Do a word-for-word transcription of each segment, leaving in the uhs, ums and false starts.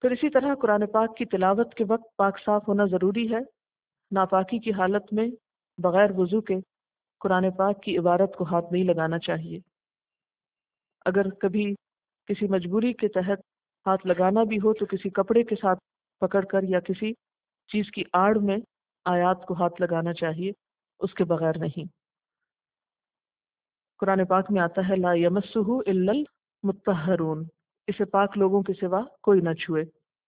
پھر اسی طرح قرآن پاک کی تلاوت کے وقت پاک صاف ہونا ضروری ہے. ناپاکی کی حالت میں بغیر وضو کے قرآن پاک کی عبارت کو ہاتھ نہیں لگانا چاہیے. اگر کبھی کسی مجبوری کے تحت ہاتھ لگانا بھی ہو تو کسی کپڑے کے ساتھ پکڑ کر یا کسی چیز کی آڑ میں آیات کو ہاتھ لگانا چاہیے، اس کے بغیر نہیں. قرآن پاک میں آتا ہے لا یمسہ الا المطہرون، اسے پاک لوگوں کے سوا کوئی نہ چھوئے.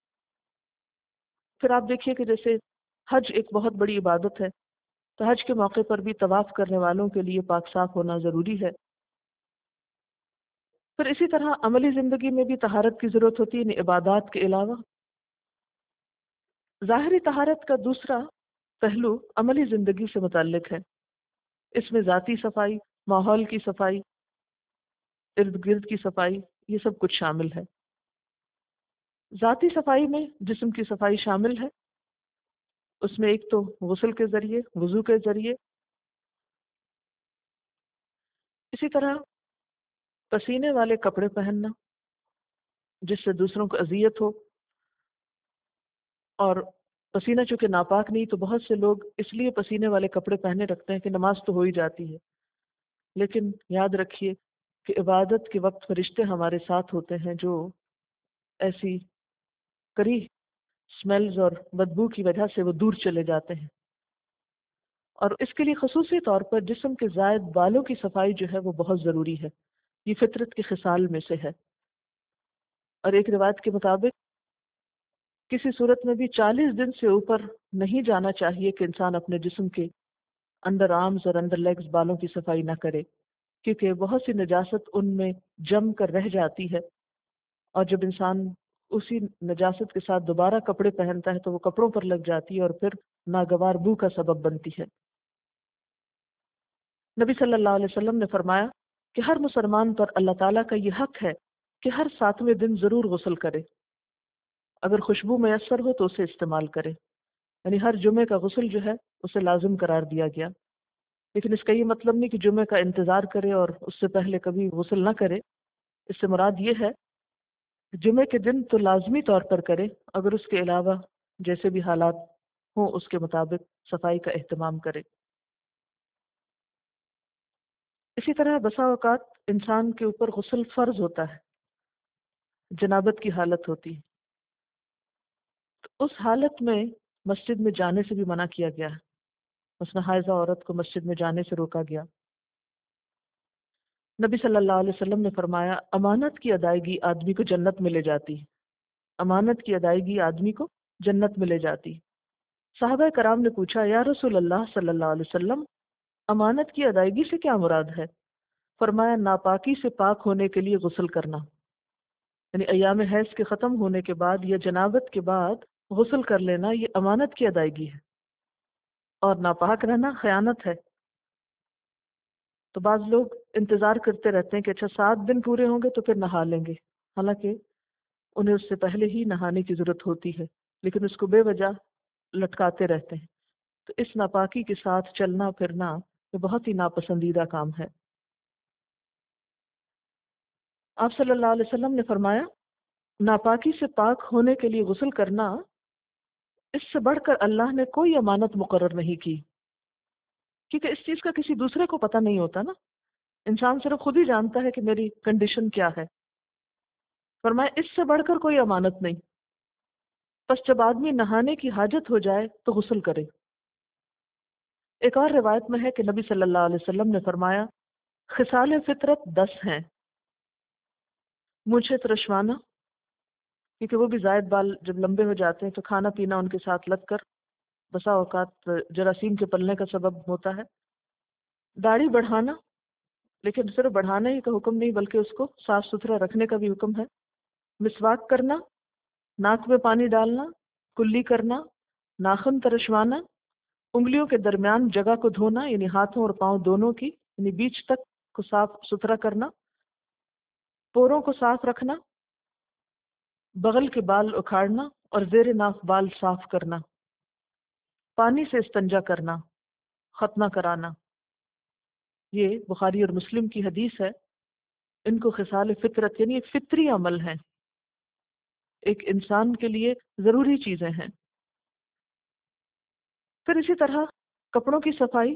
پھر آپ دیکھیے کہ جیسے حج ایک بہت بڑی عبادت ہے، تو حج کے موقع پر بھی طواف کرنے والوں کے لیے پاک صاف ہونا ضروری ہے. پھر اسی طرح عملی زندگی میں بھی طہارت کی ضرورت ہوتی ہے، یعنی عبادات کے علاوہ. ظاہری طہارت کا دوسرا پہلو عملی زندگی سے متعلق ہے. اس میں ذاتی صفائی، ماحول کی صفائی، ارد گرد کی صفائی، یہ سب کچھ شامل ہے. ذاتی صفائی میں جسم کی صفائی شامل ہے. اس میں ایک تو غسل کے ذریعے، وضو کے ذریعے، اسی طرح پسینے والے کپڑے پہننا جس سے دوسروں کو اذیت ہو. اور پسینہ چونکہ ناپاک نہیں تو بہت سے لوگ اس لیے پسینے والے کپڑے پہنے رکھتے ہیں کہ نماز تو ہو ہی جاتی ہے. لیکن یاد رکھیے کہ عبادت کے وقت فرشتے ہمارے ساتھ ہوتے ہیں جو ایسی کری سمیلز اور بدبو کی وجہ سے وہ دور چلے جاتے ہیں. اور اس کے لیے خصوصی طور پر جسم کے زائد بالوں کی صفائی جو ہے وہ بہت ضروری ہے. یہ فطرت کے خصال میں سے ہے. اور ایک روایت کے مطابق کسی صورت میں بھی چالیس دن سے اوپر نہیں جانا چاہیے کہ انسان اپنے جسم کے انڈر آرمز اور انڈر لیگز بالوں کی صفائی نہ کرے، کیونکہ بہت سی نجاست ان میں جم کر رہ جاتی ہے. اور جب انسان اسی نجاست کے ساتھ دوبارہ کپڑے پہنتا ہے تو وہ کپڑوں پر لگ جاتی ہے اور پھر ناگوار بو کا سبب بنتی ہے. نبی صلی اللہ علیہ وسلم نے فرمایا کہ ہر مسلمان پر اللہ تعالیٰ کا یہ حق ہے کہ ہر ساتویں دن ضرور غسل کرے. اگر خوشبو میسر ہو تو اسے استعمال کرے. یعنی ہر جمعے کا غسل جو ہے اسے لازم قرار دیا گیا. لیکن اس کا یہ مطلب نہیں کہ جمعے کا انتظار کرے اور اس سے پہلے کبھی غسل نہ کرے. اس سے مراد یہ ہے کہ جمعے کے دن تو لازمی طور پر کرے، اگر اس کے علاوہ جیسے بھی حالات ہوں اس کے مطابق صفائی کا اہتمام کرے. اسی طرح بسا اوقات انسان کے اوپر غسل فرض ہوتا ہے، جنابت کی حالت ہوتی ہے، تو اس حالت میں مسجد میں جانے سے بھی منع کیا گیا ہے. مثلا حائضہ عورت کو مسجد میں جانے سے روکا گیا. نبی صلی اللہ علیہ وسلم نے فرمایا امانت کی ادائیگی آدمی کو جنت میں لے جاتی ہے. امانت کی ادائیگی آدمی کو جنت میں لے جاتی. صحابہ کرام نے پوچھا یا رسول اللہ صلی اللہ علیہ وسلم امانت کی ادائیگی سے کیا مراد ہے؟ فرمایا ناپاکی سے پاک ہونے کے لیے غسل کرنا. یعنی ایام حیض کے ختم ہونے کے بعد یا جنابت کے بعد غسل کر لینا یہ امانت کی ادائیگی ہے، اور ناپاک رہنا خیانت ہے. تو بعض لوگ انتظار کرتے رہتے ہیں کہ اچھا سات دن پورے ہوں گے تو پھر نہا لیں گے، حالانکہ انہیں اس سے پہلے ہی نہانے کی ضرورت ہوتی ہے، لیکن اس کو بے وجہ لٹکاتے رہتے ہیں. تو اس ناپاکی کے ساتھ چلنا پھرنا یہ بہت ہی ناپسندیدہ کام ہے. آپ صلی اللہ علیہ وسلم نے فرمایا ناپاکی سے پاک ہونے کے لیے غسل کرنا، اس سے بڑھ کر اللہ نے کوئی امانت مقرر نہیں کی، کیونکہ اس چیز کا کسی دوسرے کو پتہ نہیں ہوتا نا. انسان صرف خود ہی جانتا ہے کہ میری کنڈیشن کیا ہے. فرمایا اس سے بڑھ کر کوئی امانت نہیں. بس جب آدمی نہانے کی حاجت ہو جائے تو غسل کرے. ایک اور روایت میں ہے کہ نبی صلی اللہ علیہ وسلم نے فرمایا خصال فطرت دس ہیں. مونچھیں ترشوانا، کیونکہ وہ بھی زائد بال جب لمبے ہو جاتے ہیں تو کھانا پینا ان کے ساتھ لگ کر بسا اوقات جراثیم کے پلنے کا سبب ہوتا ہے. داڑھی بڑھانا، لیکن صرف بڑھانے ہی کا حکم نہیں بلکہ اس کو صاف ستھرا رکھنے کا بھی حکم ہے. مسواک کرنا، ناک میں پانی ڈالنا، کلی کرنا، ناخن ترشوانا، انگلیوں کے درمیان جگہ کو دھونا یعنی ہاتھوں اور پاؤں دونوں کی یعنی بیچ تک کو صاف ستھرا کرنا، پوروں کو صاف رکھنا، بغل کے بال اکھاڑنا اور زیر ناف بال صاف کرنا، پانی سے استنجا کرنا، ختنہ کرانا. یہ بخاری اور مسلم کی حدیث ہے. ان کو خصال فطرت یعنی فطری عمل ہیں. ایک انسان کے لیے ضروری چیزیں ہیں۔ پھر اسی طرح کپڑوں کی صفائی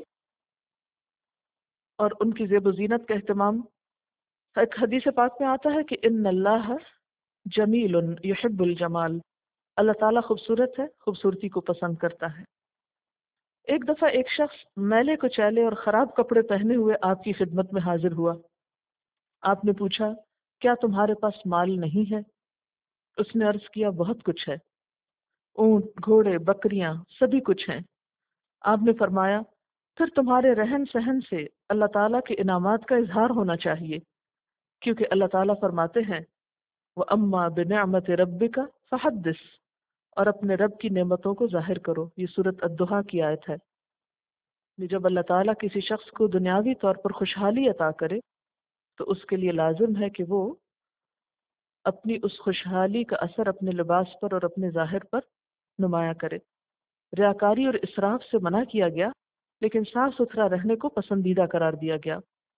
اور ان کی زیب و زینت کا اہتمام۔ ایک حدیث پاک میں آتا ہے کہ ان اللہ جمیل یحب الجمال، اللہ تعالیٰ خوبصورت ہے، خوبصورتی کو پسند کرتا ہے۔ ایک دفعہ ایک شخص میلے کچیلے اور خراب کپڑے پہنے ہوئے آپ کی خدمت میں حاضر ہوا۔ آپ نے پوچھا کیا تمہارے پاس مال نہیں ہے؟ اس نے عرض کیا بہت کچھ ہے، اونٹ، گھوڑے، بکریاں، سبھی کچھ ہیں۔ آپ نے فرمایا پھر تمہارے رہن سہن سے اللہ تعالیٰ کے انعامات کا اظہار ہونا چاہیے، کیونکہ اللہ تعالیٰ فرماتے ہیں وَأَمَّا بِنِعْمَةِ رَبِّكَ فَحَدِّثْ، اور اپنے رب کی نعمتوں کو ظاہر کرو۔ یہ سورۃ الضحیٰ کی آیت ہے۔ جب اللہ تعالیٰ کسی شخص کو دنیاوی طور پر خوشحالی عطا کرے تو اس کے لیے لازم ہے کہ وہ اپنی اس خوشحالی کا اثر اپنے لباس پر اور اپنے ظاہر پر نمایاں کرے۔ ریاکاری اور اسراف سے منع کیا گیا، لیکن صاف ستھرا رہنے کو پسندیدہ قرار دیا گیا۔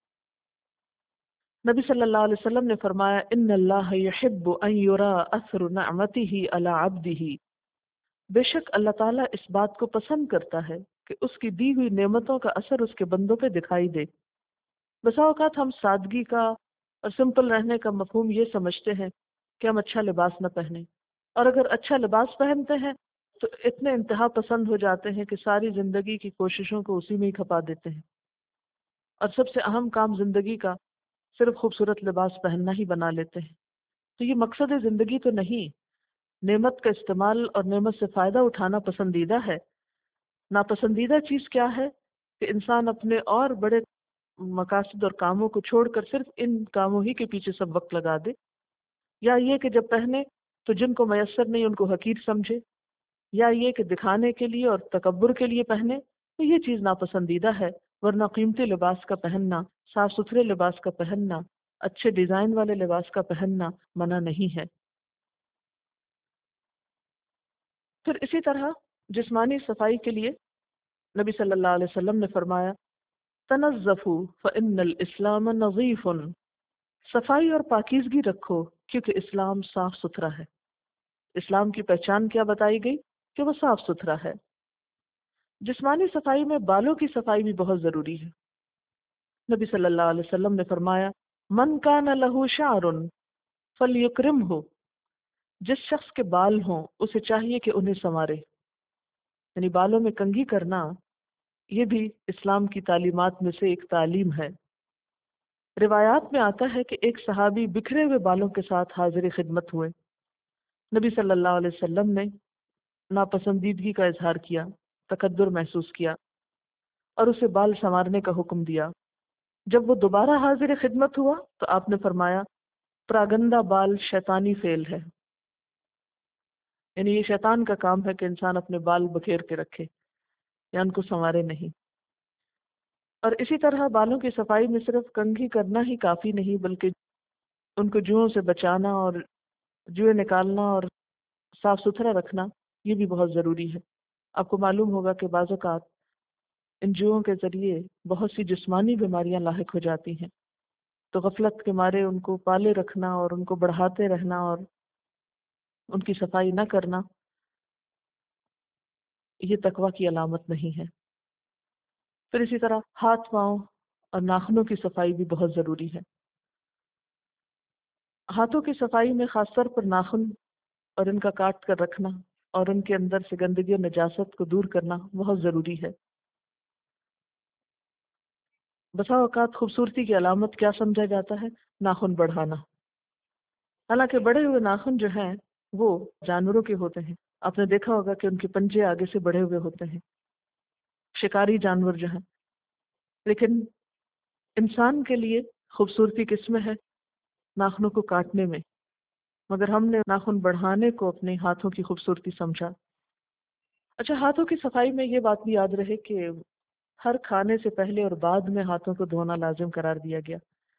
نبی صلی اللہ علیہ وسلم نے فرمایا ان اللہ یحب ان یرا اثر نعمتہ علی عبدہ، بے شک اللہ تعالیٰ اس بات کو پسند کرتا ہے کہ اس کی دی ہوئی نعمتوں کا اثر اس کے بندوں پہ دکھائی دے۔ بسا اوقات ہم سادگی کا اور سمپل رہنے کا مفہوم یہ سمجھتے ہیں کہ ہم اچھا لباس نہ پہنیں، اور اگر اچھا لباس پہنتے ہیں تو اتنے انتہا پسند ہو جاتے ہیں کہ ساری زندگی کی کوششوں کو اسی میں ہی کھپا دیتے ہیں، اور سب سے اہم کام زندگی کا صرف خوبصورت لباس پہننا ہی بنا لیتے ہیں۔ تو یہ مقصد زندگی تو نہیں۔ نعمت کا استعمال اور نعمت سے فائدہ اٹھانا پسندیدہ ہے۔ ناپسندیدہ چیز کیا ہے کہ انسان اپنے اور بڑے مقاصد اور کاموں کو چھوڑ کر صرف ان کاموں ہی کے پیچھے سب وقت لگا دے، یا یہ کہ جب پہنے تو جن کو میسر نہیں ان کو حقیر سمجھے، یا یہ کہ دکھانے کے لیے اور تکبر کے لیے پہنے، تو یہ چیز ناپسندیدہ ہے۔ ورنہ قیمتی لباس کا پہننا، صاف ستھرے لباس کا پہننا، اچھے ڈیزائن والے لباس کا پہننا منع نہیں ہے۔ پھر اسی طرح جسمانی صفائی کے لیے نبی صلی اللہ علیہ وسلم نے فرمایا تنظفوا فإن الاسلام نظیف، صفائی اور پاکیزگی رکھو کیونکہ اسلام صاف ستھرا ہے۔ اسلام کی پہچان کیا بتائی گئی کہ وہ صاف ستھرا ہے۔ جسمانی صفائی میں بالوں کی صفائی بھی بہت ضروری ہے۔ نبی صلی اللہ علیہ وسلم نے فرمایا من کان لہ شعر فلیکرمہ، جس شخص کے بال ہوں اسے چاہیے کہ انہیں سنوارے، یعنی بالوں میں کنگھی کرنا یہ بھی اسلام کی تعلیمات میں سے ایک تعلیم ہے۔ روایات میں آتا ہے کہ ایک صحابی بکھرے ہوئے بالوں کے ساتھ حاضر خدمت ہوئے۔ نبی صلی اللہ علیہ وسلم نے ناپسندیدگی کا اظہار کیا، تقدر محسوس کیا اور اسے بال سنوارنے کا حکم دیا۔ جب وہ دوبارہ حاضر خدمت ہوا تو آپ نے فرمایا پراگندہ بال شیطانی فعل ہے، یعنی یہ شیطان کا کام ہے کہ انسان اپنے بال بکھیر کے رکھے یا ان کو سنوارے نہیں۔ اور اسی طرح بالوں کی صفائی میں صرف کنگھی کرنا ہی کافی نہیں، بلکہ ان کو جوؤں سے بچانا اور جوئیں نکالنا اور صاف ستھرا رکھنا یہ بھی بہت ضروری ہے۔ آپ کو معلوم ہوگا کہ بعض اوقات ان جوؤں کے ذریعے بہت سی جسمانی بیماریاں لاحق ہو جاتی ہیں، تو غفلت کے مارے ان کو پالے رکھنا اور ان کو بڑھاتے رہنا اور ان کی صفائی نہ کرنا یہ تقوی کی علامت نہیں ہے۔ پھر اسی طرح ہاتھ پاؤں اور ناخنوں کی صفائی بھی بہت ضروری ہے۔ ہاتھوں کی صفائی میں خاص طور پر ناخن اور ان کا کاٹ کر رکھنا اور ان کے اندر سے گندگی اور نجاست کو دور کرنا بہت ضروری ہے۔ بسا اوقات خوبصورتی کی علامت کیا سمجھا جاتا ہے؟ ناخن بڑھانا، حالانکہ بڑے ہوئے ناخن جو ہیں وہ جانوروں کے ہوتے ہیں۔ آپ نے دیکھا ہوگا کہ ان کے پنجے آگے سے بڑھے ہوئے ہوتے ہیں، شکاری جانور جو ہیں، لیکن انسان کے لیے خوبصورتی کس میں ہے؟ ناخنوں کو کاٹنے میں، مگر ہم نے ناخن بڑھانے کو اپنے ہاتھوں کی خوبصورتی سمجھا۔ اچھا، ہاتھوں کی صفائی میں یہ بات بھی یاد رہے کہ ہر کھانے سے پہلے اور بعد میں ہاتھوں کو دھونا لازم قرار دیا گیا۔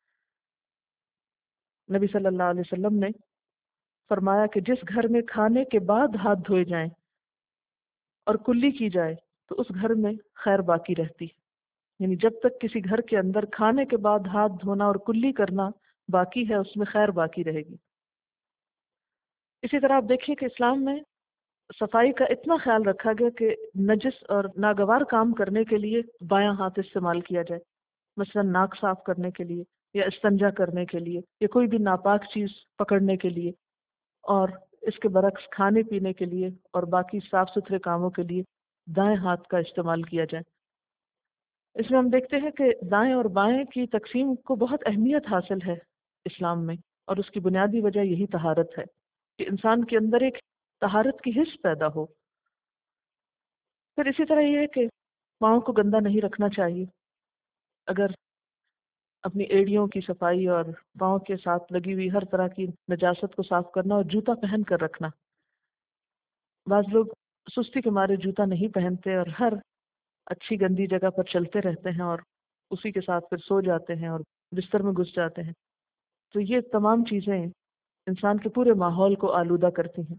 نبی صلی اللہ علیہ وسلم نے فرمایا کہ جس گھر میں کھانے کے بعد ہاتھ دھوئے جائیں اور کلی کی جائے تو اس گھر میں خیر باقی رہتی، یعنی جب تک کسی گھر کے اندر کھانے کے بعد ہاتھ دھونا اور کلی کرنا باقی ہے اس میں خیر باقی رہے گی۔ اسی طرح آپ دیکھیے کہ اسلام میں صفائی کا اتنا خیال رکھا گیا کہ نجس اور ناگوار کام کرنے کے لیے بایاں ہاتھ استعمال کیا جائے، مثلا ناک صاف کرنے کے لیے یا استنجا کرنے کے لیے یا کوئی بھی ناپاک چیز پکڑنے کے لیے، اور اس کے برعکس کھانے پینے کے لیے اور باقی صاف ستھرے کاموں کے لیے دائیں ہاتھ کا استعمال کیا جائے۔ اس میں ہم دیکھتے ہیں کہ دائیں اور بائیں کی تقسیم کو بہت اہمیت حاصل ہے اسلام میں، اور اس کی بنیادی وجہ یہی طہارت ہے کہ انسان کے اندر ایک طہارت کی حس پیدا ہو۔ پھر اسی طرح یہ ہے کہ پاؤں کو گندا نہیں رکھنا چاہیے۔ اگر اپنی ایڑیوں کی صفائی اور پاؤں کے ساتھ لگی ہوئی ہر طرح کی نجاست کو صاف کرنا اور جوتا پہن کر رکھنا۔ بعض لوگ سستی کے مارے جوتا نہیں پہنتے اور ہر اچھی گندی جگہ پر چلتے رہتے ہیں اور اسی کے ساتھ پھر سو جاتے ہیں اور بستر میں گھس جاتے ہیں۔ تو یہ تمام چیزیں انسان کے پورے ماحول کو آلودہ کرتی ہیں۔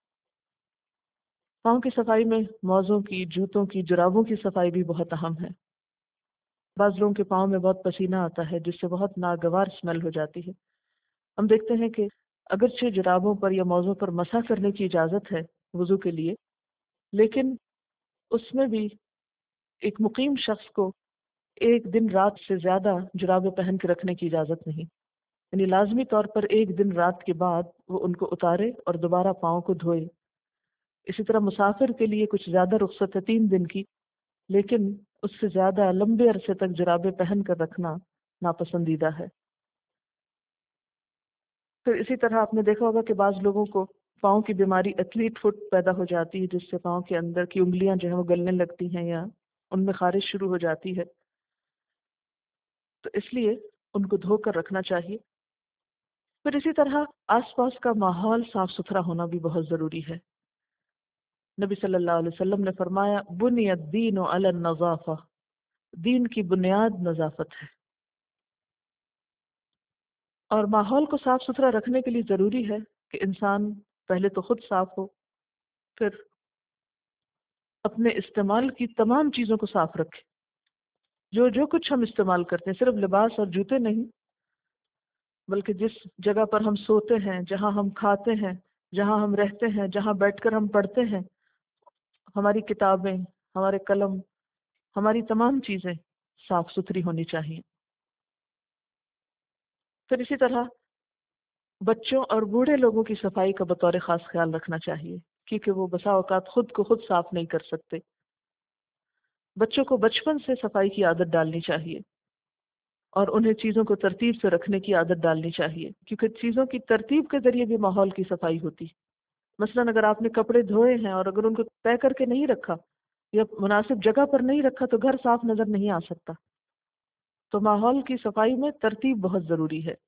پاؤں کی صفائی میں موزوں کی، جوتوں کی، جرابوں کی صفائی بھی بہت اہم ہے۔ بعض لوگوں کے پاؤں میں بہت پسینہ آتا ہے جس سے بہت ناگوار اسمیل ہو جاتی ہے۔ ہم دیکھتے ہیں کہ اگرچہ جرابوں پر یا موزوں پر مسح کرنے کی اجازت ہے وضو کے لیے، لیکن اس میں بھی ایک مقیم شخص کو ایک دن رات سے زیادہ جرابیں پہن کے رکھنے کی اجازت نہیں، یعنی لازمی طور پر ایک دن رات کے بعد وہ ان کو اتارے اور دوبارہ پاؤں کو دھوئے۔ اسی طرح مسافر کے لیے کچھ زیادہ رخصت ہے تین دن کی، لیکن اس سے زیادہ لمبے عرصے تک جرابیں پہن کر رکھنا ناپسندیدہ ہے۔ پھر اسی طرح آپ نے دیکھا ہوگا کہ بعض لوگوں کو پاؤں کی بیماری ایتھلیٹ فٹ پیدا ہو جاتی ہے، جس سے پاؤں کے اندر کی انگلیاں جو ہیں وہ گلنے لگتی ہیں یا ان میں خارش شروع ہو جاتی ہے، تو اس لیے ان کو دھو کر رکھنا چاہیے۔ پھر اسی طرح آس پاس کا ماحول صاف ستھرا ہونا بھی بہت ضروری ہے۔ نبی صلی اللہ علیہ وسلم نے فرمایا بنی الدین علی النظافہ، دین کی بنیاد نظافت ہے، اور ماحول کو صاف ستھرا رکھنے کے لیے ضروری ہے کہ انسان پہلے تو خود صاف ہو، پھر اپنے استعمال کی تمام چیزوں کو صاف رکھے۔ جو جو کچھ ہم استعمال کرتے ہیں، صرف لباس اور جوتے نہیں، بلکہ جس جگہ پر ہم سوتے ہیں، جہاں ہم کھاتے ہیں، جہاں ہم رہتے ہیں، جہاں بیٹھ کر ہم پڑھتے ہیں، ہماری کتابیں، ہمارے قلم، ہماری تمام چیزیں صاف ستھری ہونی چاہیے۔ پھر اسی طرح بچوں اور بوڑھے لوگوں کی صفائی کا بطور خاص خیال رکھنا چاہیے، کیونکہ وہ بسا اوقات خود کو خود صاف نہیں کر سکتے۔ بچوں کو بچپن سے صفائی کی عادت ڈالنی چاہیے اور انہیں چیزوں کو ترتیب سے رکھنے کی عادت ڈالنی چاہیے، کیونکہ چیزوں کی ترتیب کے ذریعے بھی ماحول کی صفائی ہوتی ہے۔ مثلاً اگر آپ نے کپڑے دھوئے ہیں اور اگر ان کو طے کر کے نہیں رکھا یا مناسب جگہ پر نہیں رکھا تو گھر صاف نظر نہیں آ سکتا۔ تو ماحول کی صفائی میں ترتیب بہت ضروری ہے۔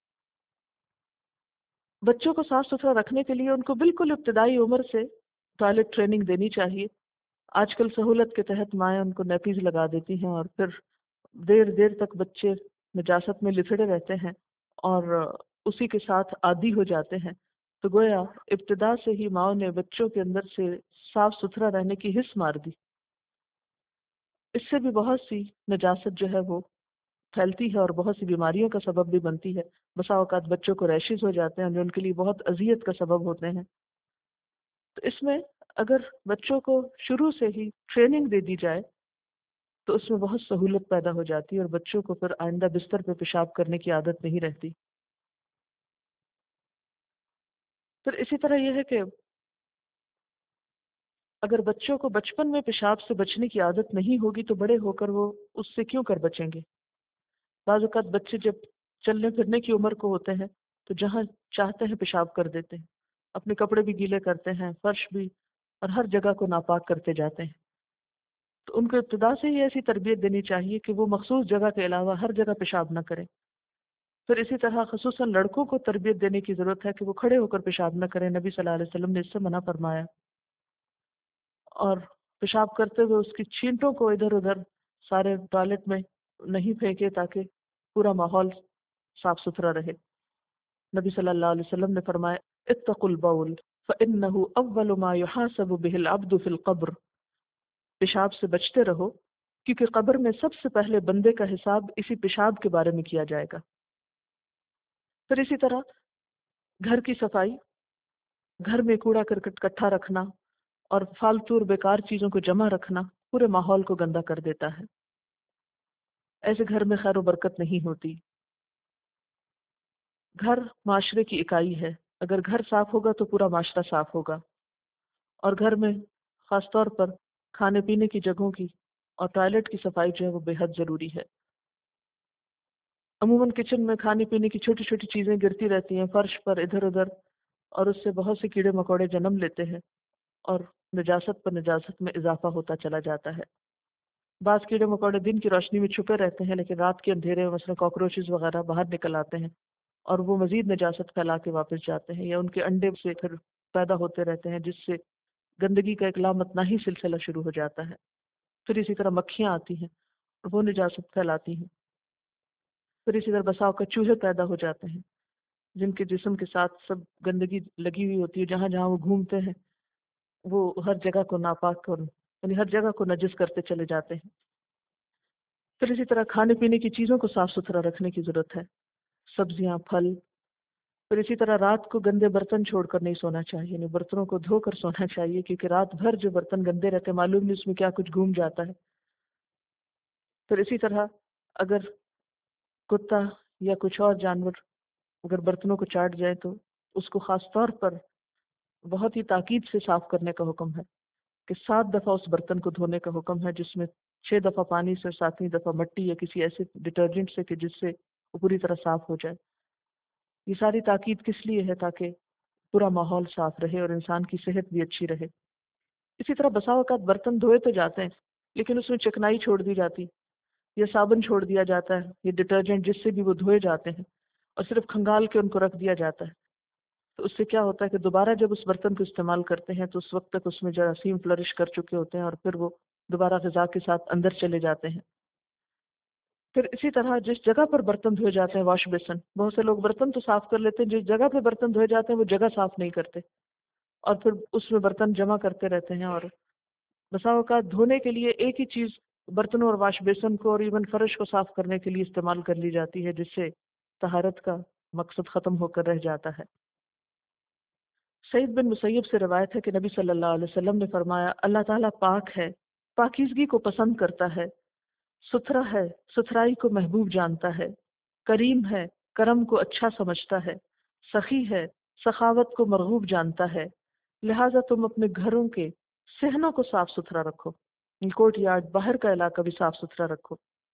بچوں کو صاف ستھرا رکھنے کے لیے ان کو بالکل ابتدائی عمر سے ٹوائلٹ ٹریننگ دینی چاہیے۔ آج کل سہولت کے تحت مائیں ان کو نیپیز لگا دیتی ہیں اور پھر دیر دیر تک بچے نجاست میں لتڑے رہتے ہیں اور اسی کے ساتھ عادی ہو جاتے ہیں۔ تو گویا ابتدا سے ہی ماؤں نے بچوں کے اندر سے صاف ستھرا رہنے کی حس مار دی۔ اس سے بھی بہت سی نجاست جو ہے وہ پھیلتی ہے اور بہت سی بیماریوں کا سبب بھی بنتی ہے۔ بسا اوقات بچوں کو ریشز ہو جاتے ہیں جو ان کے لیے بہت اذیت کا سبب ہوتے ہیں۔ تو اس میں اگر بچوں کو شروع سے ہی ٹریننگ دے دی جائے تو اس میں بہت سہولت پیدا ہو جاتی ہے اور بچوں کو پھر آئندہ بستر پہ پیشاب کرنے کی عادت نہیں رہتی۔ پھر اسی طرح یہ ہے کہ اگر بچوں کو بچپن میں پیشاب سے بچنے کی عادت نہیں ہوگی تو بڑے ہو کر وہ اس سے کیوں کر بچیں گے؟ بعض اوقات بچے جب چلنے پھرنے کی عمر کو ہوتے ہیں تو جہاں چاہتے ہیں پیشاب کر دیتے ہیں، اپنے کپڑے بھی گیلے کرتے ہیں، فرش بھی، اور ہر جگہ کو ناپاک کرتے جاتے ہیں۔ تو ان کو ابتدا سے ہی ایسی تربیت دینی چاہیے کہ وہ مخصوص جگہ کے علاوہ ہر جگہ پیشاب نہ کریں۔ پھر اسی طرح خصوصاً لڑکوں کو تربیت دینے کی ضرورت ہے کہ وہ کھڑے ہو کر پیشاب نہ کریں۔ نبی صلی اللہ علیہ وسلم نے اس سے منع فرمایا، اور پیشاب کرتے ہوئے اس کی چھینٹوں کو ادھر ادھر سارے ٹوائلٹ میں نہیں پھینکے تاکہ پورا ماحول صاف ستھرا رہے۔ نبی صلی اللہ علیہ وسلم نے فرمایا اتقوا البول فإنه اول ما يحاسب به العبد في القبر، پیشاب سے بچتے رہو کیونکہ قبر میں سب سے پہلے بندے کا حساب اسی پیشاب کے بارے میں کیا جائے گا۔ پھر اسی طرح گھر کی صفائی، گھر میں کوڑا کرکٹ اکٹھا رکھنا اور فالتو اور بیکار چیزوں کو جمع رکھنا پورے ماحول کو گندا کر دیتا ہے۔ ایسے گھر میں خیر و برکت نہیں ہوتی۔ گھر معاشرے کی اکائی ہے، اگر گھر صاف ہوگا تو پورا معاشرہ صاف ہوگا، اور گھر میں خاص طور پر کھانے پینے کی جگہوں کی اور ٹوائلٹ کی صفائی جو ہے وہ بے حد ضروری ہے۔ عموماً کچن میں کھانے پینے کی چھوٹی چھوٹی چیزیں گرتی رہتی ہیں فرش پر ادھر ادھر، اور اس سے بہت سے کیڑے مکوڑے جنم لیتے ہیں اور نجاست پر نجاست میں اضافہ ہوتا چلا جاتا ہے۔ بعض کیڑے مکوڑے دن کی روشنی میں چھپے رہتے ہیں لیکن رات کے اندھیرے میں مثلا کاکروچز وغیرہ باہر نکل آتے ہیں اور وہ مزید نجاست پھیلا کے واپس جاتے ہیں، یا ان کے انڈے سے پھر پیدا ہوتے رہتے ہیں جس سے گندگی کا ایک لامتناہی سلسلہ شروع ہو جاتا ہے۔ پھر اسی طرح مکھیاں آتی ہیں اور وہ نجاست پھیلاتی ہیں۔ پھر اسی طرح بسا اوقات چوہے پیدا ہو جاتے ہیں جن کے جسم کے ساتھ سب گندگی لگی ہوئی ہوتی ہے، جہاں جہاں وہ گھومتے ہیں وہ ہر جگہ کو ناپاک کر یعنی ہر جگہ کو نجس کرتے چلے جاتے ہیں۔ پھر اسی طرح کھانے پینے کی چیزوں کو صاف ستھرا رکھنے کی ضرورت ہے، سبزیاں، پھل۔ پھر اسی طرح رات کو گندے برتن چھوڑ کر نہیں سونا چاہیے، یعنی برتنوں کو دھو کر سونا چاہیے، کیونکہ رات بھر جو برتن گندے رہتے ہیں معلوم نہیں اس میں کیا کچھ گھوم جاتا ہے۔ پھر اسی طرح اگر کتا یا کچھ اور جانور اگر برتنوں کو چاٹ جائے تو اس کو خاص طور پر بہت ہی تاکید سے صاف کرنے کا حکم ہے، کہ سات دفعہ اس برتن کو دھونے کا حکم ہے، جس میں چھ دفعہ پانی سے، ساتویں دفعہ مٹی یا کسی ایسے ڈٹرجنٹ سے کہ جس سے وہ پوری طرح صاف ہو جائے۔ یہ ساری تاکید کس لیے ہے؟ تاکہ پورا ماحول صاف رہے اور انسان کی صحت بھی اچھی رہے۔ اسی طرح بسا اوقات برتن دھوئے تو جاتے ہیں لیکن اس میں چکنائی چھوڑ دی جاتی، یا صابن چھوڑ دیا جاتا ہے، یہ ڈٹرجنٹ جس سے بھی وہ دھوئے جاتے ہیں، اور صرف کھنگال کے ان کو رکھ دیا جاتا ہے۔ تو اس سے کیا ہوتا ہے کہ دوبارہ جب اس برتن کو استعمال کرتے ہیں تو اس وقت تک اس میں جراثیم فلرش کر چکے ہوتے ہیں اور پھر وہ دوبارہ غذا کے ساتھ اندر چلے جاتے ہیں۔ پھر اسی طرح جس جگہ پر برتن دھوئے جاتے ہیں، واش بیسن، بہت سے لوگ برتن تو صاف کر لیتے ہیں، جس جگہ پہ برتن دھوئے جاتے ہیں وہ جگہ صاف نہیں کرتے اور پھر اس میں برتن جمع کرتے رہتے ہیں، اور بسا اوقات دھونے کے لیے ایک ہی چیز برتنوں اور واش بیسن کو اور ایون فرش کو صاف کرنے کے لیے استعمال کر لی جاتی ہے، جس سے طہارت کا مقصد ختم ہو کر رہ جاتا ہے۔ سعید بن مسیب سے روایت ہے کہ نبی صلی اللہ علیہ وسلم نے فرمایا، اللہ تعالیٰ پاک ہے، پاکیزگی کو پسند کرتا ہے، ستھرا ہے، ستھرائی کو محبوب جانتا ہے، کریم ہے، کرم کو اچھا سمجھتا ہے، سخی ہے، سخاوت کو مرغوب جانتا ہے، لہذا تم اپنے گھروں کے صحنوں کو صاف ستھرا رکھو، کورٹ یارڈ باہر کا علاقہ بھی صاف ستھرا رکھو،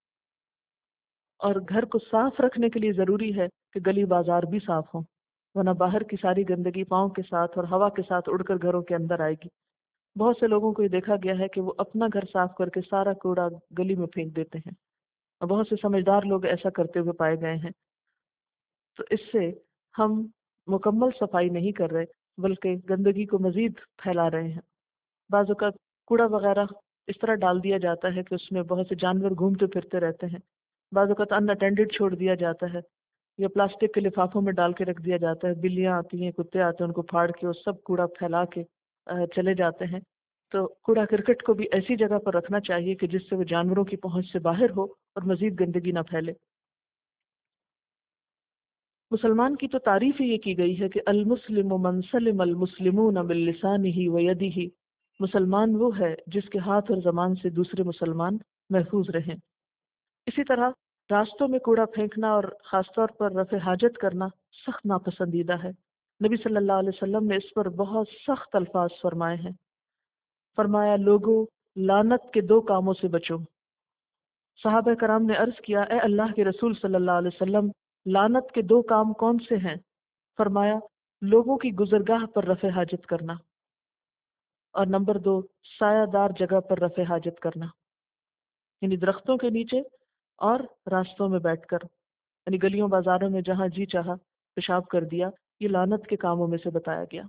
اور گھر کو صاف رکھنے کے لیے ضروری ہے کہ گلی بازار بھی صاف ہوں، ورنہ باہر کی ساری گندگی پاؤں کے ساتھ اور ہوا کے ساتھ اڑ کر گھروں کے اندر آئے گی۔ بہت سے لوگوں کو یہ دیکھا گیا ہے کہ وہ اپنا گھر صاف کر کے سارا کوڑا گلی میں پھینک دیتے ہیں، اور بہت سے سمجھدار لوگ ایسا کرتے ہوئے پائے گئے ہیں۔ تو اس سے ہم مکمل صفائی نہیں کر رہے بلکہ گندگی کو مزید پھیلا رہے ہیں۔ بعض اوقات کوڑا وغیرہ اس طرح ڈال دیا جاتا ہے کہ اس میں بہت سے جانور گھومتے پھرتے رہتے ہیں، بعض اوقات ان اٹینڈڈ چھوڑ دیا جاتا ہے، یا پلاسٹک کے لفافوں میں ڈال کے رکھ دیا جاتا ہے، بلیاں آتی ہیں، کتے آتے ہیں، ان کو پھاڑ کے وہ سب کوڑا پھیلا کے چلے جاتے ہیں۔ تو کوڑا کرکٹ کو بھی ایسی جگہ پر رکھنا چاہیے کہ جس سے وہ جانوروں کی پہنچ سے باہر ہو اور مزید گندگی نہ پھیلے۔ مسلمان کی تو تعریف ہی یہ کی گئی ہے کہ المسلم من سلم المسلمون من لسانہ ویدہ، مسلمان وہ ہے جس کے ہاتھ اور زبان سے دوسرے مسلمان محفوظ رہیں۔ اسی طرح راستوں میں کوڑا پھینکنا اور خاص طور پر رفع حاجت کرنا سخت ناپسندیدہ ہے۔ نبی صلی اللہ علیہ وسلم نے اس پر بہت سخت الفاظ فرمائے ہیں۔ فرمایا، لوگوں، لعنت کے دو کاموں سے بچو۔ صحابہ کرام نے عرض کیا، اے اللہ کے رسول صلی اللہ علیہ وسلم، لعنت کے دو کام کون سے ہیں؟ فرمایا، لوگوں کی گزرگاہ پر رفع حاجت کرنا، اور نمبر دو، سایہ دار جگہ پر رفع حاجت کرنا، یعنی درختوں کے نیچے اور راستوں میں بیٹھ کر، یعنی گلیوں بازاروں میں جہاں جی چاہا پیشاب کر دیا، یہ لعنت کے کاموں میں سے بتایا گیا۔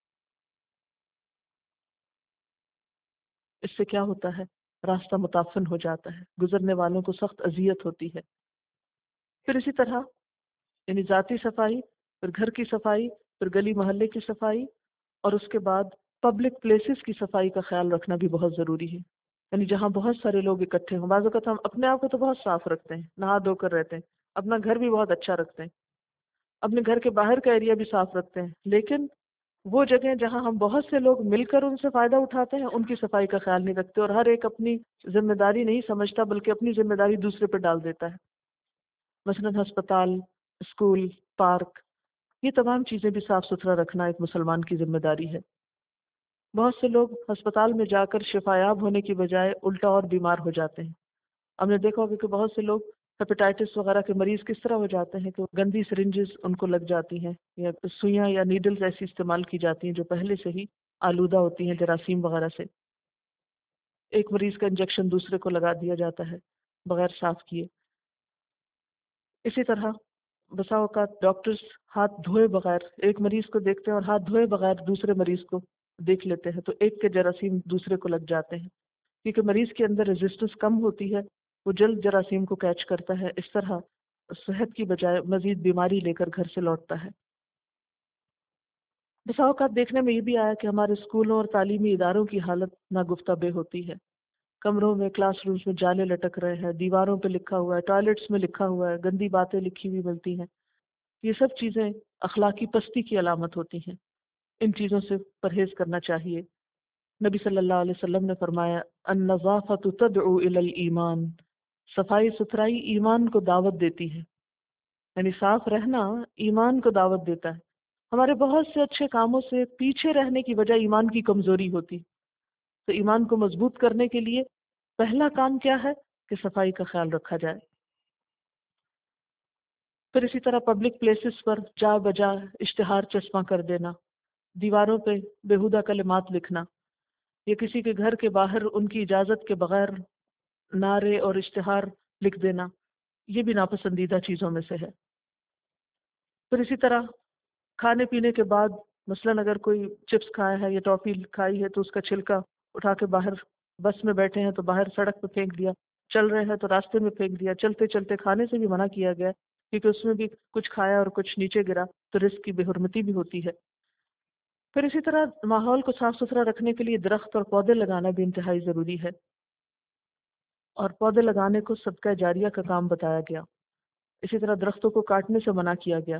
اس سے کیا ہوتا ہے؟ راستہ متعفن ہو جاتا ہے، گزرنے والوں کو سخت اذیت ہوتی ہے۔ پھر اسی طرح یعنی ذاتی صفائی، پھر گھر کی صفائی، پھر گلی محلے کی صفائی، اور اس کے بعد پبلک پلیسز کی صفائی کا خیال رکھنا بھی بہت ضروری ہے، یعنی جہاں بہت سارے لوگ اکٹھے ہوں۔ بعض اوقات ہم اپنے آپ کو تو بہت صاف رکھتے ہیں، نہا دھو کر رہتے ہیں، اپنا گھر بھی بہت اچھا رکھتے ہیں، اپنے گھر کے باہر کا ایریا بھی صاف رکھتے ہیں، لیکن وہ جگہیں جہاں ہم بہت سے لوگ مل کر ان سے فائدہ اٹھاتے ہیں، ان کی صفائی کا خیال نہیں رکھتے، اور ہر ایک اپنی ذمہ داری نہیں سمجھتا بلکہ اپنی ذمہ داری دوسرے پہ ڈال دیتا ہے۔ مثلاً ہسپتال، اسکول، پارک، یہ تمام چیزیں بھی صاف ستھرا رکھنا ایک مسلمان کی ذمہ داری ہے۔ بہت سے لوگ ہسپتال میں جا کر شفایاب ہونے کی بجائے الٹا اور بیمار ہو جاتے ہیں۔ ہم نے دیکھا ہوگا کہ بہت سے لوگ ہیپیٹائٹس وغیرہ کے مریض کس طرح ہو جاتے ہیں کہ گندی سرنجز ان کو لگ جاتی ہیں، یا سوئیاں یا نیڈلز ایسی استعمال کی جاتی ہیں جو پہلے سے ہی آلودہ ہوتی ہیں جراثیم وغیرہ سے۔ ایک مریض کا انجیکشن دوسرے کو لگا دیا جاتا ہے بغیر صاف کیے۔ اسی طرح بسا اوقات ڈاکٹرز ہاتھ دھوئے بغیر ایک مریض کو دیکھتے ہیں اور ہاتھ دھوئے بغیر دوسرے مریض کو دیکھ لیتے ہیں، تو ایک کے جراثیم دوسرے کو لگ جاتے ہیں، کیونکہ مریض کے اندر ریزسٹنس کم ہوتی ہے، وہ جلد جراثیم کو کیچ کرتا ہے، اس طرح صحت کی بجائے مزید بیماری لے کر گھر سے لوٹتا ہے۔ بسا اوقات دیکھنے میں یہ بھی آیا کہ ہمارے اسکولوں اور تعلیمی اداروں کی حالت ناگفتہ بے ہوتی ہے۔ کمروں میں، کلاس رومز میں جالے لٹک رہے ہیں، دیواروں پہ لکھا ہوا ہے، ٹوائلٹس میں لکھا ہوا ہے، گندی باتیں لکھی ہوئی ملتی ہیں۔ یہ سب چیزیں اخلاقی پستی کی علامت ہوتی ہیں، ان چیزوں سے پرہیز کرنا چاہیے۔ نبی صلی اللہ علیہ وسلم نے فرمایا النظافۃ تدعو الی الایمان، صفائی ستھرائی ایمان کو دعوت دیتی ہے، یعنی صاف رہنا ایمان کو دعوت دیتا ہے۔ ہمارے بہت سے اچھے کاموں سے پیچھے رہنے کی وجہ ایمان کی کمزوری ہوتی، تو ایمان کو مضبوط کرنے کے لیے پہلا کام کیا ہے کہ صفائی کا خیال رکھا جائے۔ پھر اسی طرح پبلک پلیسز پر جا بجا اشتہار چسپاں کر دینا، دیواروں پہ بیہودہ کلمات لکھنا، یا کسی کے گھر کے باہر ان کی اجازت کے بغیر نعرے اور اشتہار لکھ دینا، یہ بھی ناپسندیدہ چیزوں میں سے ہے۔ پھر اسی طرح کھانے پینے کے بعد مثلاً اگر کوئی چپس کھایا ہے یا ٹافی کھائی ہے تو اس کا چھلکا اٹھا کے باہر، بس میں بیٹھے ہیں تو باہر سڑک پہ پھینک دیا، چل رہے ہیں تو راستے میں پھینک دیا، چلتے چلتے کھانے سے بھی منع کیا گیا کیونکہ اس میں بھی کچھ کھایا اور کچھ نیچے گرا تو رزق کی بے حرمتی بھی ہوتی ہے۔ پھر اسی طرح ماحول کو صاف ستھرا رکھنے کے لیے درخت اور پودے لگانا بھی انتہائی ضروری ہے، اور پودے لگانے کو صدقہ جاریہ کا کام بتایا گیا۔ اسی طرح درختوں کو کاٹنے سے منع کیا گیا۔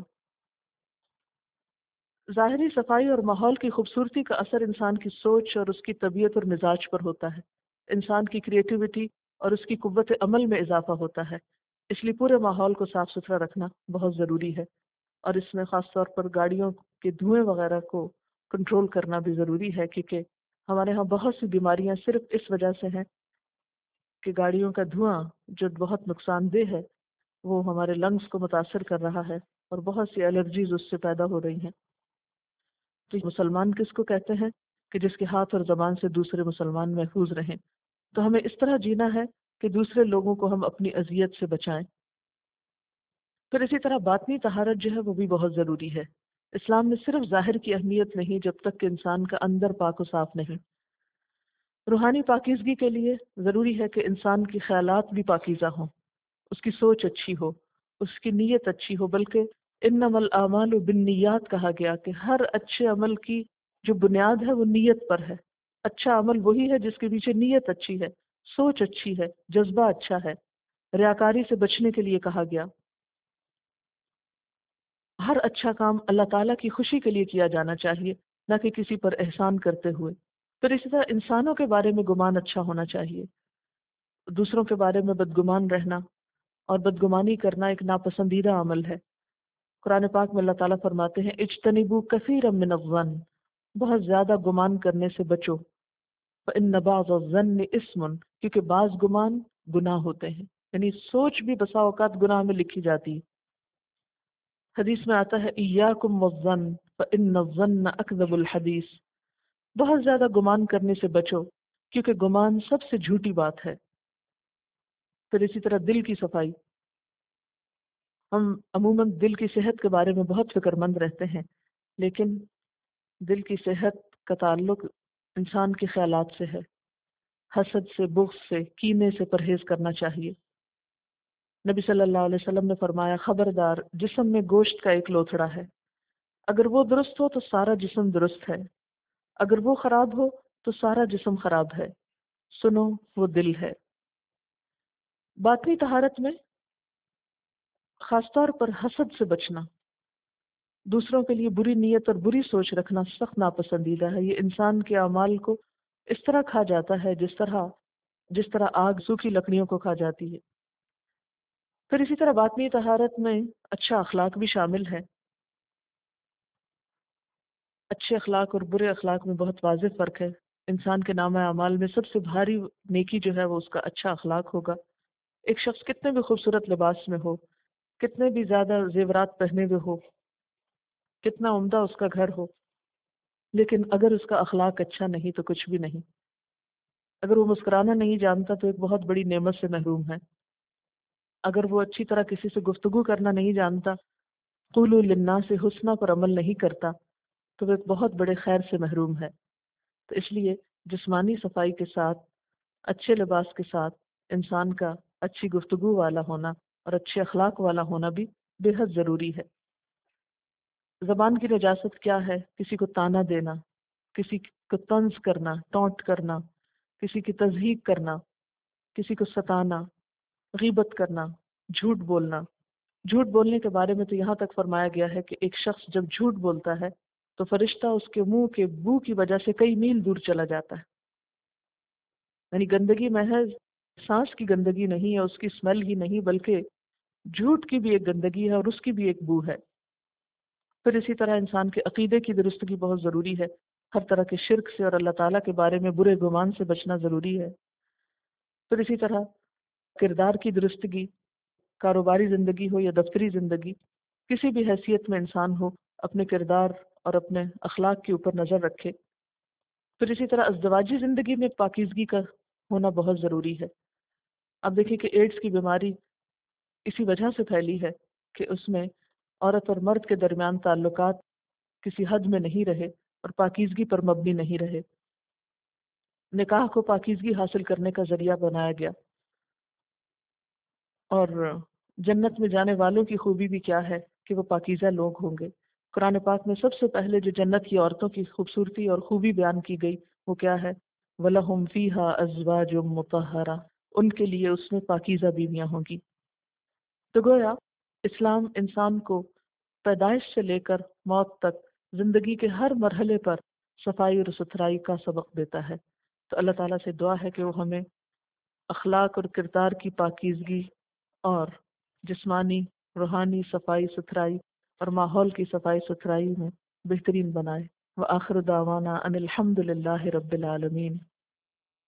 ظاہری صفائی اور ماحول کی خوبصورتی کا اثر انسان کی سوچ اور اس کی طبیعت اور مزاج پر ہوتا ہے، انسان کی کریٹیوٹی اور اس کی قوت عمل میں اضافہ ہوتا ہے۔ اس لیے پورے ماحول کو صاف ستھرا رکھنا بہت ضروری ہے، اور اس میں خاص طور پر گاڑیوں کے دھوئیں وغیرہ کو کنٹرول کرنا بھی ضروری ہے، کیونکہ ہمارے ہاں بہت سی بیماریاں صرف اس وجہ سے ہیں کہ گاڑیوں کا دھواں جو بہت نقصان دہ ہے وہ ہمارے لنگز کو متاثر کر رہا ہے، اور بہت سی الرجیز اس سے پیدا ہو رہی ہیں۔ تو مسلمان کس کو کہتے ہیں کہ جس کے ہاتھ اور زبان سے دوسرے مسلمان محفوظ رہیں۔ تو ہمیں اس طرح جینا ہے کہ دوسرے لوگوں کو ہم اپنی اذیت سے بچائیں۔ پھر اسی طرح باطنی طہارت جو ہے وہ بھی بہت ضروری ہے۔ اسلام میں صرف ظاہر کی اہمیت نہیں جب تک کہ انسان کا اندر پاک و صاف نہیں۔ روحانی پاکیزگی کے لیے ضروری ہے کہ انسان کی خیالات بھی پاکیزہ ہوں، اس کی سوچ اچھی ہو، اس کی نیت اچھی ہو، بلکہ انما الاعمال بالنیات کہا گیا کہ ہر اچھے عمل کی جو بنیاد ہے وہ نیت پر ہے۔ اچھا عمل وہی ہے جس کے پیچھے نیت اچھی ہے، سوچ اچھی ہے، جذبہ اچھا ہے۔ ریاکاری سے بچنے کے لیے کہا گیا۔ ہر اچھا کام اللہ تعالیٰ کی خوشی کے لیے کیا جانا چاہیے، نہ کہ کسی پر احسان کرتے ہوئے۔ پھر اسی طرح انسانوں کے بارے میں گمان اچھا ہونا چاہیے، دوسروں کے بارے میں بدگمان رہنا اور بدگمانی کرنا ایک ناپسندیدہ عمل ہے۔ قرآن پاک میں اللہ تعالیٰ فرماتے ہیں اجتنبوا کثیرا من الظن، بہت زیادہ گمان کرنے سے بچو۔ فإن بعض الظن اسم، کیونکہ بعض گمان گناہ ہوتے ہیں، یعنی سوچ بھی بسا اوقات گناہ میں لکھی جاتی ہے۔ حدیث میں آتا ہے ایاکم والظن فإن الظن اکذب الحدیث، بہت زیادہ گمان کرنے سے بچو کیونکہ گمان سب سے جھوٹی بات ہے۔ پھر اسی طرح دل کی صفائی، ہم عموماً دل کی صحت کے بارے میں بہت فکر مند رہتے ہیں، لیکن دل کی صحت کا تعلق انسان کے خیالات سے ہے۔ حسد سے، بغض سے، کینے سے پرہیز کرنا چاہیے۔ نبی صلی اللہ علیہ وسلم نے فرمایا خبردار، جسم میں گوشت کا ایک لوتھڑا ہے، اگر وہ درست ہو تو سارا جسم درست ہے، اگر وہ خراب ہو تو سارا جسم خراب ہے، سنو وہ دل ہے۔ باطنی طہارت میں خاص طور پر حسد سے بچنا، دوسروں کے لیے بری نیت اور بری سوچ رکھنا سخت ناپسندیدہ ہے۔ یہ انسان کے اعمال کو اس طرح کھا جاتا ہے جس طرح جس طرح آگ سوکھی لکڑیوں کو کھا جاتی ہے۔ پھر اسی طرح باطنی طہارت میں اچھا اخلاق بھی شامل ہے۔ اچھے اخلاق اور برے اخلاق میں بہت واضح فرق ہے۔ انسان کے نامہ اعمال میں سب سے بھاری نیکی جو ہے وہ اس کا اچھا اخلاق ہوگا۔ ایک شخص کتنے بھی خوبصورت لباس میں ہو، کتنے بھی زیادہ زیورات پہنے ہوئے ہو، کتنا عمدہ اس کا گھر ہو، لیکن اگر اس کا اخلاق اچھا نہیں تو کچھ بھی نہیں۔ اگر وہ مسکرانا نہیں جانتا تو ایک بہت بڑی نعمت سے محروم ہے۔ اگر وہ اچھی طرح کسی سے گفتگو کرنا نہیں جانتا، قولوا للناس حسنا پر عمل نہیں کرتا، تو وہ ایک بہت بڑے خیر سے محروم ہے۔ تو اس لیے جسمانی صفائی کے ساتھ، اچھے لباس کے ساتھ انسان کا اچھی گفتگو والا ہونا اور اچھے اخلاق والا ہونا بھی بے حد ضروری ہے۔ زبان کی نجاست کیا ہے؟ کسی کو تانا دینا، کسی کو طنز کرنا، ٹونٹ کرنا، کسی کی تضحیک کرنا، کسی کو ستانا، غیبت کرنا، جھوٹ بولنا۔ جھوٹ بولنے کے بارے میں تو یہاں تک فرمایا گیا ہے کہ ایک شخص جب جھوٹ بولتا ہے تو فرشتہ اس کے منہ کے بو کی وجہ سے کئی میل دور چلا جاتا ہے۔ یعنی گندگی محض سانس کی گندگی نہیں ہے، اس کی اسمیل ہی نہیں، بلکہ جھوٹ کی بھی ایک گندگی ہے اور اس کی بھی ایک بو ہے۔ پھر اسی طرح انسان کے عقیدے کی درستگی بہت ضروری ہے۔ ہر طرح کے شرک سے اور اللہ تعالیٰ کے بارے میں برے گمان سے بچنا ضروری ہے۔ پھر اسی طرح کردار کی درستگی، کاروباری زندگی ہو یا دفتری زندگی، کسی بھی حیثیت میں انسان ہو، اپنے کردار اور اپنے اخلاق کے اوپر نظر رکھے۔ پھر اسی طرح ازدواجی زندگی میں پاکیزگی کا ہونا بہت ضروری ہے۔ اب دیکھیں کہ ایڈز کی بیماری اسی وجہ سے پھیلی ہے کہ اس میں عورت اور مرد کے درمیان تعلقات کسی حد میں نہیں رہے اور پاکیزگی پر مبنی نہیں رہے۔ نکاح کو پاکیزگی حاصل کرنے کا ذریعہ بنایا گیا۔ اور جنت میں جانے والوں کی خوبی بھی کیا ہے کہ وہ پاکیزہ لوگ ہوں گے۔ قرآن پاک میں سب سے پہلے جو جنت کی عورتوں کی خوبصورتی اور خوبی بیان کی گئی وہ کیا ہے؟ وَلَهُمْ فِيهَا أَزْوَاجٌ مُطَهَّرَةٌ، ان کے لیے اس میں پاکیزہ بیویاں ہوں گی۔ تو گویا اسلام انسان کو پیدائش سے لے کر موت تک زندگی کے ہر مرحلے پر صفائی اور ستھرائی کا سبق دیتا ہے۔ تو اللہ تعالیٰ سے دعا ہے کہ وہ ہمیں اخلاق اور کردار کی پاکیزگی اور جسمانی روحانی صفائی ستھرائی اور ماحول کی صفائی ستھرائی میں بہترین بنائے۔ وآخر دعوانا ان الحمد للہ رب العالمین۔